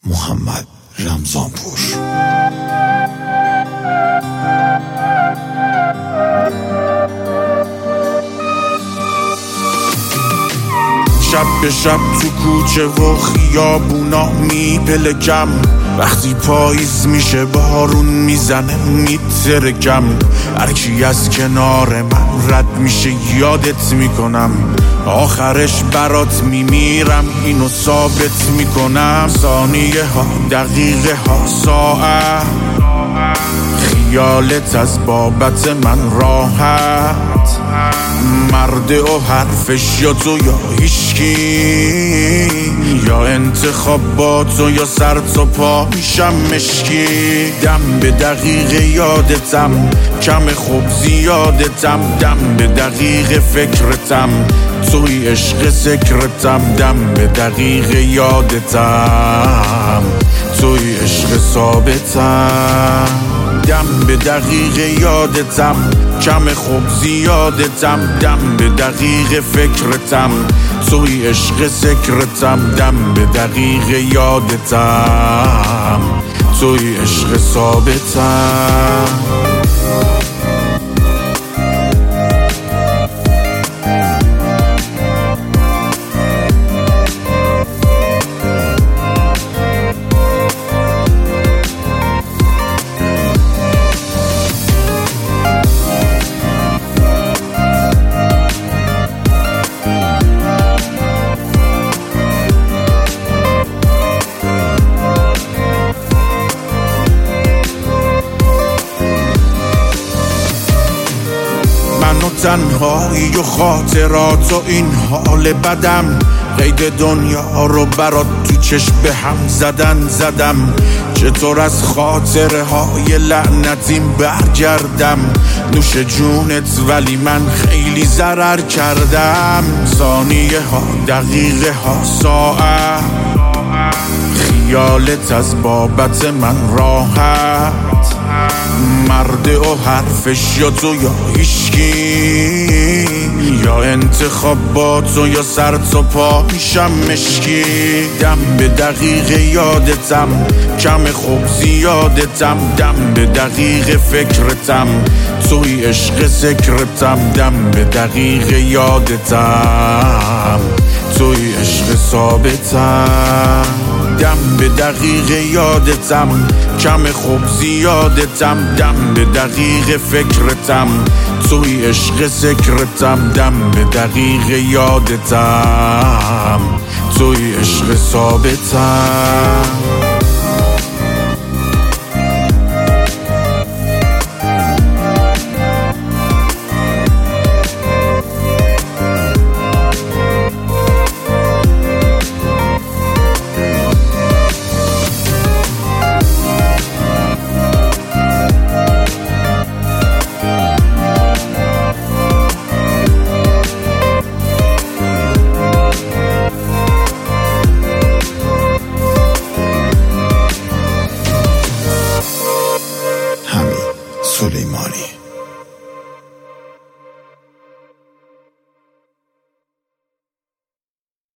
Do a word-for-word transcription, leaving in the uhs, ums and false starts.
محمد رمضانپور. شب به شب تو کوچه و خیابونا میپلکم، وقتی پاییز میشه بارون میزنه میترکم، هرکی از کنار من رد میشه یادت میکنم، آخرش برات میمیرم اینو ثابت میکنم. ثانیه ها، دقیقه ها، ساعت، خیالت از بابت من راحت، مرد و حرفش یا تو یا هیچکی، یا انتخابات و یا سر تا پا میشم مشکی. دم به دقیقه یادتم، کم خوب زیادتم، دم به دقیقه فکرتم، توی عشق سکرتم، دم به دقیقه یادتم، توی عشق ثابتم، دم به دقیقه یادتم، کم خوب زیادتم، دم به دقیقه فکرتم، توی عشق سکرتم، دم به دقیقه یادتم، توی عشق ثابتم. تنهایی و خاطرات و این حال بدم، قید دنیا رو برات تو چشم به هم زدن زدم، چطور از خاطره های لعنتیم برگردم، نوش جونت ولی من خیلی ضرر کردم. ثانیه ها، دقیقه ها، ساعت، خیالت از بابت من راحت، مرد و حرفش یا تو یا هیچکی، یا انتخابات و یا سر تا پا میشم مشکی. دم به دقیقه یادتم، کم خوب زیادتم، دم به دقیقه فکرتم، توی عشق سکرتم، دم به دقیقه یادتم، توی عشق ثابتم، دم به دقیقه یادتم، کم خوب زیادتم، دم به دقیقه فکرتم، توی عشق سکرتم، دم به دقیقه یادتم، توی عشق ثابتم. سلیمانی.